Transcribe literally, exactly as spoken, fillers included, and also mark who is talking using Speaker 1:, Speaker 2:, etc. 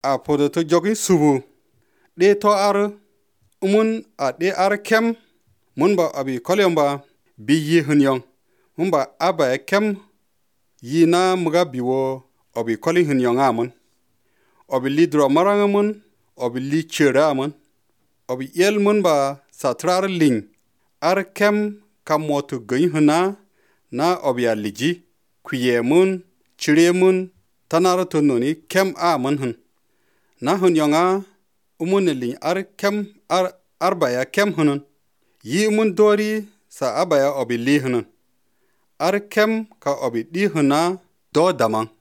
Speaker 1: a podo to jogi subu de to ar umun a de ar kem mun ba abi kolyom ba bi yi hunyong mun ba aba kem yi na muga biwo obi koli hunyong amun obi lidro marangamun obi li chera amun obi yel mun ba satrar ling ar kem kamotu gin huna na obi aliji kuye mun chire mun tanar to noni kem amun hun na hunyonga umun li ar kem ar arbaya kem hunun yi mun dori sa abaya obi li hunun ar kem ka obi di huna do damang